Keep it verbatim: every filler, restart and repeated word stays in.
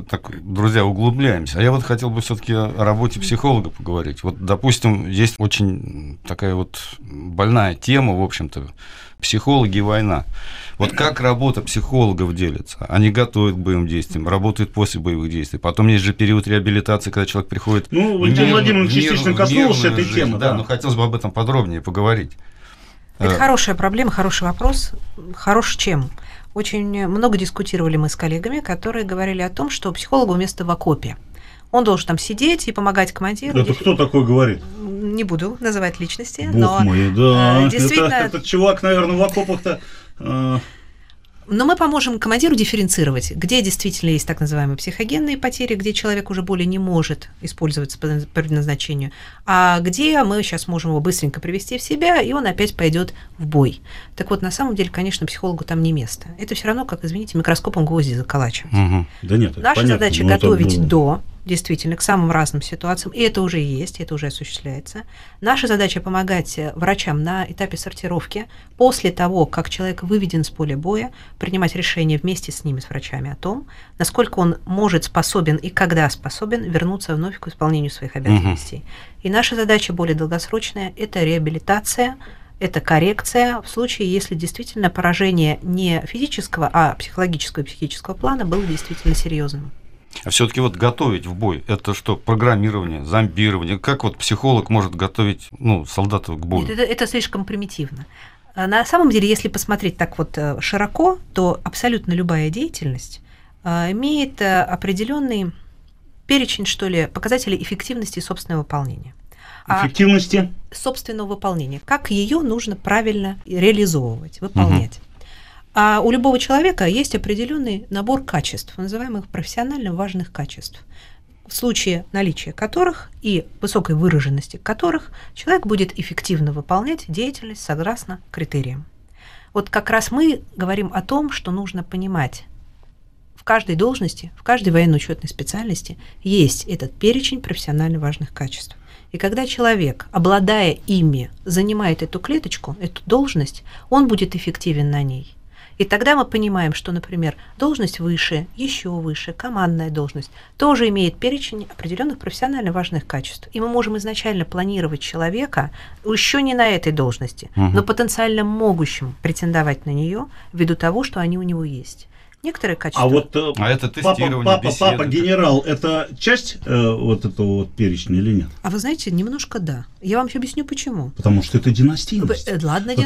так, друзья, углубляемся. А я вот хотел бы все-таки о работе психолога поговорить. Вот, допустим, есть очень такая вот больная тема, в общем-то, психологи и война. Вот как работа психологов делится? Они готовят к боевым действиям, работают после боевых действий. Потом есть же период реабилитации, когда человек приходит... Ну, Валентин Владимирович частично коснулся этой темы. Да, да, но хотелось бы об этом подробнее поговорить. Это хорошая проблема, хороший вопрос. Хорош чем? Очень много дискутировали мы с коллегами, которые говорили о том, что психологу место в окопе. Он должен там сидеть и помогать командиру. Это кто такой говорит? Не буду называть личности, Бог но мой, да. действительно... Это, этот чувак, наверное, в окопах-то... Э... Но мы поможем командиру дифференцировать, где действительно есть так называемые психогенные потери, где человек уже более не может использоваться по предназначению, а где мы сейчас можем его быстренько привести в себя, и он опять пойдет в бой. Так вот, на самом деле, конечно, психологу там не место. Это все равно, как, извините, микроскопом гвозди заколачивать. Угу. Да нет, Наша понятно, задача готовить до, действительно, к самым разным ситуациям, и это уже есть, это уже осуществляется. Наша задача помогать врачам на этапе сортировки, после того, как человек выведен с поля боя, принимать решения вместе с ними, с врачами, о том, насколько он может, способен и когда способен вернуться вновь к исполнению своих обязанностей. Угу. И наша задача более долгосрочная – это реабилитация, это коррекция в случае, если действительно поражение не физического, а психологического и психического плана было действительно серьезным. А все-таки вот готовить в бой, это что, программирование, зомбирование? Как вот психолог может готовить, ну, солдатов к бою? Это, это слишком примитивно. На самом деле, если посмотреть так вот широко, то абсолютно любая деятельность имеет определенный перечень, что ли, показателей эффективности собственного выполнения. Эффективности? А собственного выполнения. Как ее нужно правильно реализовывать, выполнять. Угу. А у любого человека есть определенный набор качеств, называемых профессионально важных качеств, в случае наличия которых и высокой выраженности которых человек будет эффективно выполнять деятельность согласно критериям. Вот как раз мы говорим о том, что нужно понимать, в каждой должности, в каждой военно-учетной специальности есть этот перечень профессионально важных качеств. И когда человек, обладая ими, занимает эту клеточку, эту должность, он будет эффективен на ней. И тогда мы понимаем, что, например, должность выше, еще выше, командная должность тоже имеет перечень определенных профессионально важных качеств. И мы можем изначально планировать человека еще не на этой должности, угу. но потенциально могущим претендовать на нее ввиду того, что они у него есть. Некоторые качества. А вот а это тестирование, папа, папа, беседы, папа генерал, это часть э, вот этого вот перечня или нет? А вы знаете, немножко да. Я вам еще объясню, почему. Потому что это династийность. Ладно,